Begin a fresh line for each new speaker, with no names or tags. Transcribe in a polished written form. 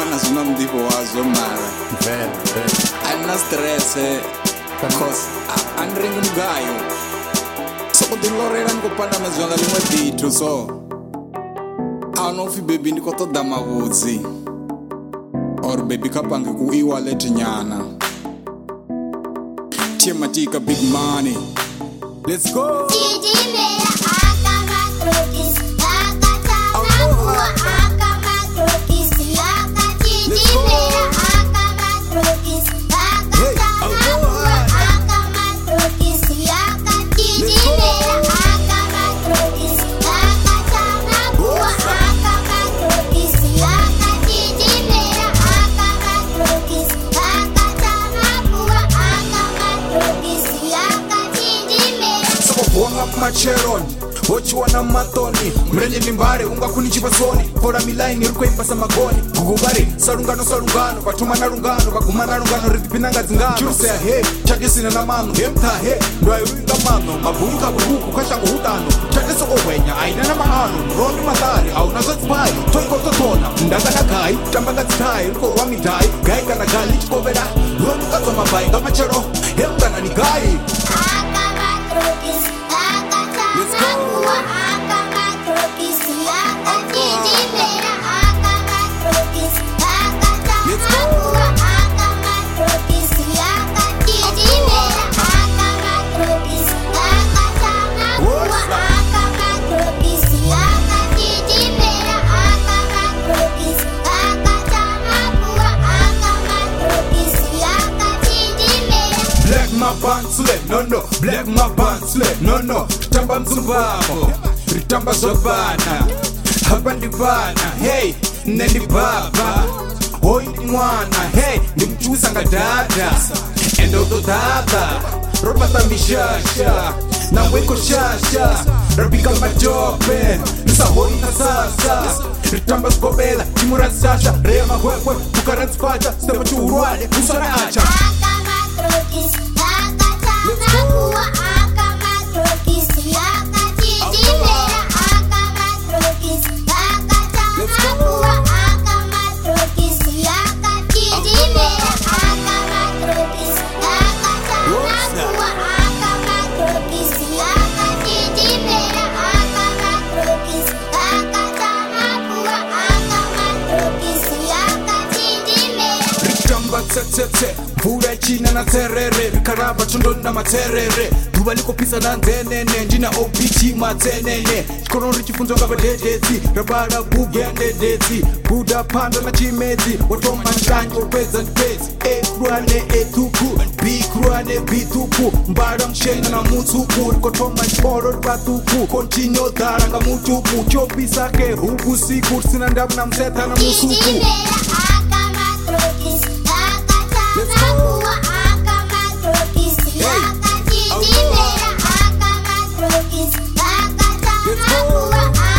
Ana zona mdivo wazo mara Ana stress Cause Andring mgayo So kudilorera nikopanda mezwanga limwe bitu so Anofi baby niko to dama vuzi Or baby kapange ku e-wallet nyana Chematika big money Let's go
Macheron Ochiwana matoni Mrenye nimbare unga kunichipa soni Fora milaini rukwe ipasa magoni Gugubari Sarungano Patumana rungano Pakumana rungano Ritipinanga zingano Chusea he Chakisina na mano Hemta he Ndwa iruinga mano Maburuka buruku Kashangu hutano Chakisa owenya Aina na mahano Romi matari Au nazotipai Toiko totona Ndaga na gai Tambanga zitai Ruko wamidai Gai kana gali Chikovera Romi kato mabai Ngama chero Hemta na ni gai
Let's go.
Black my pants no Black my pants no Tamba mzumbabo Ritamba zobana Hapa ndibana Hey Nendi baba Hoi ndi mwana Hey Ndimchusa nga dada Endo do dada Robata mishasha Na weko shasha Rabika majope Nisa hoi na sasa Ritamba zgobela Timura sasha Rea mahwekwe Bukara zfacha Stema churuale Usana acha Mvura china na terere Rikaraba chondo na materere Duba liko pisa na nzenene Njina opichi matenene Chikono richifunzo ngaba dedezi Rabara buge ndedezi Buda pando na chimezi Watoma nchanyi opeza ndezi Kruane tuku B kruane B tuku Mbara mshena na mutuku Rikotoma nchoro ribatuku Kontinyo dharanga mutuku Chopisa ke huku siku Sina ndamu na mseta na musuku
Let's go. Let's go.